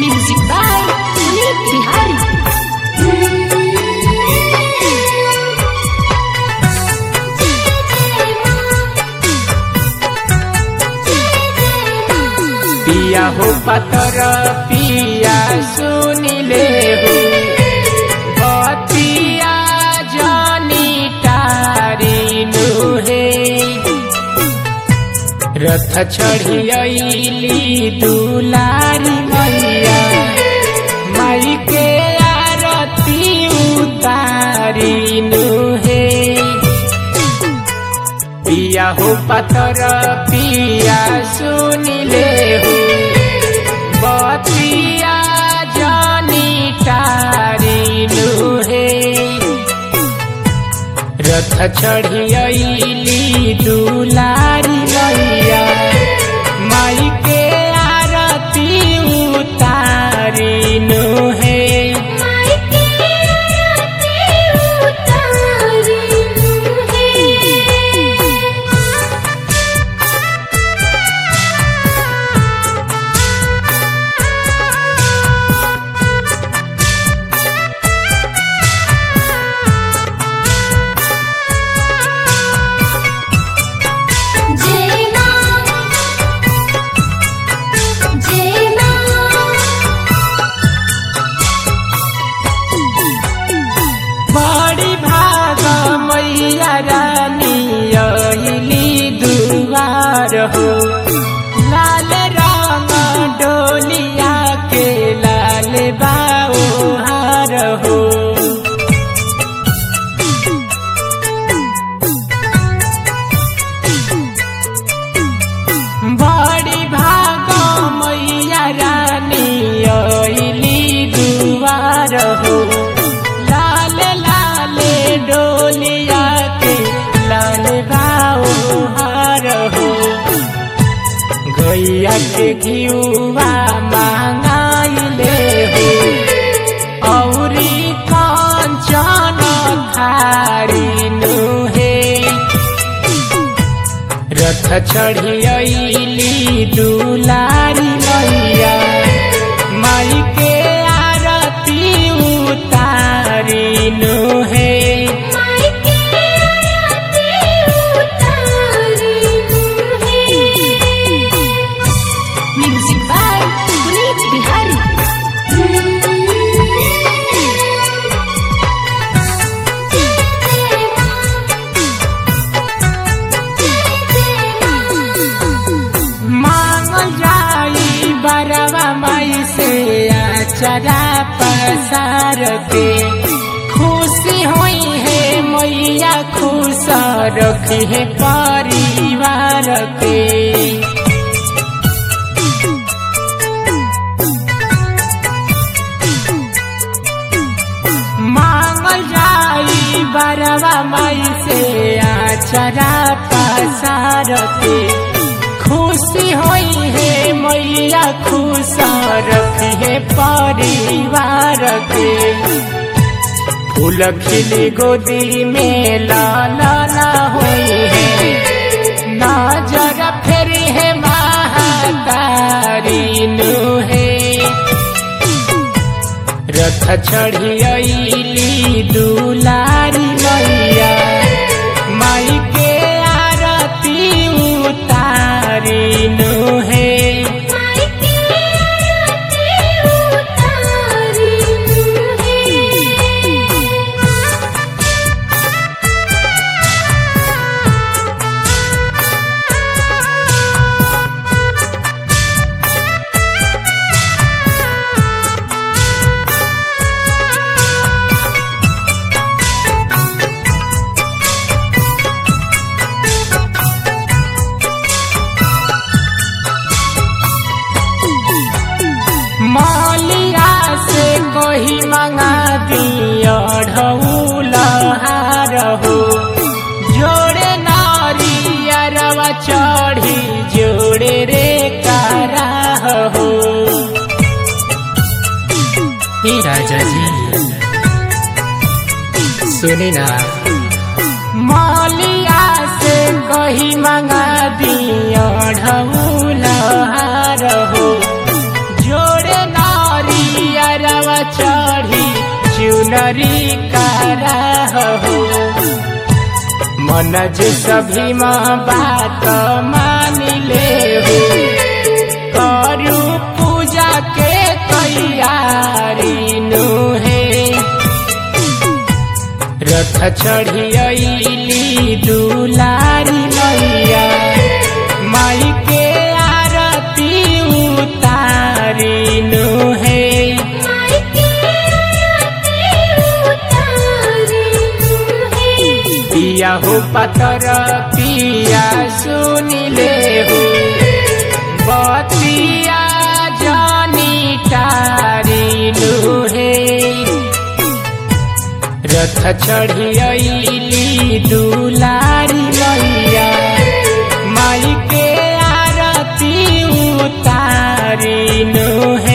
Music by Puneet Bihari. पिया हो पतर पिया सुनिले हो बतिया जानी तारिनु हे रथ चढ़ी अइली दुलारी मैया माई के आरती उतारिनु हे पिया हो पतर पिया सुनिले हो बतिया जानी तारिनु हे रथ चढ़ी अइली दुलारी मैया माई के आरती उतारिनु हे बड़ी भाग मैया रानी अइली दुआर हो लाल रंग डोलिया के लाल बाओ हार हो बड़ी भाग मैया रानी अइली दुआर हो डोलिया के लाल बाओ हार हो गैया के घिउवा मांगाइले हो औरी कंचन खारिनु हे रथ चढ़ी अइली दुलारी मैया माई के आरती उतारिनु हे Music by Puneet Bihari. मांगल जाई बरवा माई से आचरा पसार के खुशी होई है मैया खुश रखी है परिवार के मांगल जाई बरवा माई से आचरा पसार के खुशी होई है मैया खुश रखी है परिवार के फूल खिली गोदी में लाला होई है नजर फेरी है महातारिनु हे रथ चढ़ी अइली दुलारी मैया माई के आरती उतारिनु हे मौलिया से कोई मंगा दिया ढौलहार हो जोड़े नारियरवा चढ़ी जोड़े रे कारा हो हे राजा जी सुनी ना मौलिया से कोई मंगा दिया ढौलहार हो जोड़े ना तरीका हो मन जे सभी माँ बात मानिले हो करू पूजा के तैयारी नु है रथ चढ़ी अइली दुलारी मैया माई के आरती उतारी नु है पिया हो पतर पिया सुनिले हो बतिया जानी तारी लुहे रथ चढ़ी अइली दुलारी मैया माई के आरती उतारी नुहे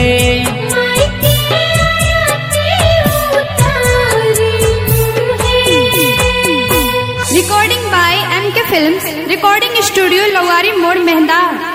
Recording by MK Films, Recording Studio, Lowari Mode, Mehda.